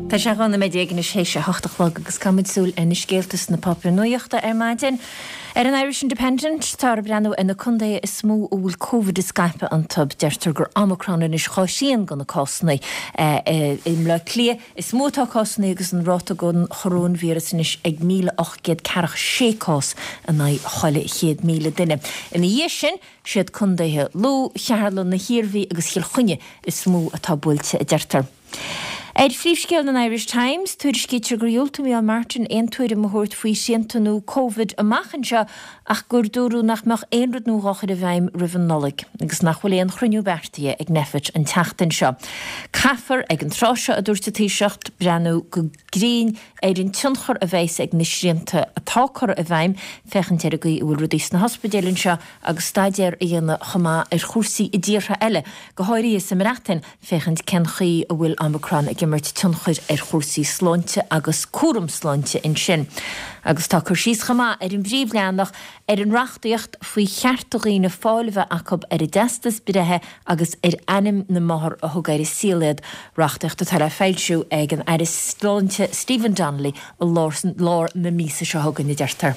Tá sé ganna mé dhégan is hééis sé hochtachhlog agus camidsúil in scéaltas na papra nuochta maidin. An Irish Independent tá brenn ina chundé is smó bhfuil COVID is Skype an tub deirtar gur Omicron in is choisíon gona cosnaí im le clia is mótá cosnaí agus an ráta gon chorón vírus in is ag 1846 cos a na choile 100,000 duine. Ina dhé sin siad chundéthe ló chearlan na hirirhí agus chiil chuine is smó atá builte a deirtar. Eid fríomhscéal na Irish Times, tuairiscítear gur dheoltaí an Martin aon tuair amthirt faoi siantanú COVID amachchan seo ach gur dúrú nach meach éonrad nó gáchar a bhaim rivan nolig, agus nach bhfuil éon chruinniú beartaí ag nefit an teachtain seo. Caafar ag an tráseo a dúirta tíiseacht brenn go grín éidirn tionchar a bhéis ag na srianta atáchar a bhaim fechan teirigí bhfuil rudís na hospidéalinn seo agus staidir a dhéanana chumá ar chósaí i ddíortha eile go háirí sa mreachtain fechan cenchaí a bhfuil Omicron ag immert tionchar ar chósaí sláinte agus cuaram sláinte in sin. Agus tá chur síos chumá ar an bríomhleannach ar an reachtaíocht faoi cheartúí na fáilbh acu ar i destas bidethe agus ar anim na maithir a thugair is síliad reachtaíocht a tar a feilsiú ag an airis sláinte Stephen Donnelly a lár na mísa seo thugann i deirtar.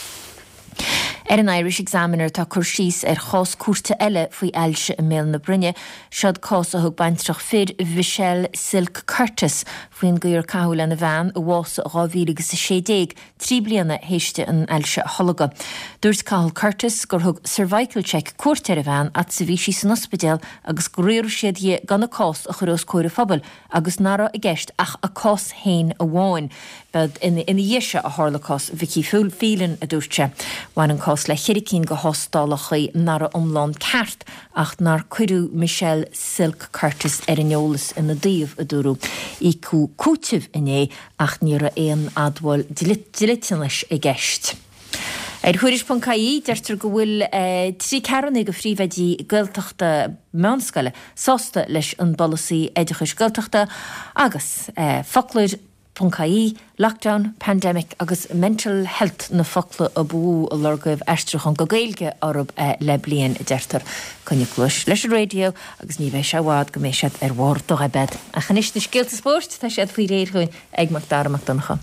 Ar an Irish Examiner tá chur síos ar chás cuarta eile faoi ailse i mé na Brine, siad cás a thug baintrach fir Michelle Silk Curtis faoin gúir cathúil na bhean a bhása 2016, 3 bliana héiste an ailse holaga. Dúirs Cathal Curtis gur thug cervical check cuarta ar a bhean at sa bhí sí san ospidéal agus goréir siad dhé gan na cás a churós cuair a phobal agus nara a gceist ach a cás hain a bháin. Bed ina dhéise a tharlachas bhí fílan a dúirte. Bhain an cás le chiricín go hostálachaí nara omlán ceart ach nar cuireadh Michelle Silk Curtis ar an eolas ina daobh a dúrú. Ícú cúitibh inné ach níor a éon admhail dilitianais i gceist. Thuiris.caí deirtar go bhfuil trí ceanna go phríomhheidí gailteachta meánscaile sásta leis an bolasaí éideachais gailteachta agus Folklore.caí, lockdown, pandemic agus mental health na focla a bú a lorgah eistrachan go gailge orb le blian i deirtar chunne cluis leis radio agus ní bheith seád go méisiad ar bhór do bed. A chanis na scéalta spórt tá siad faoi réir chuin ag Macdara Macdonacha.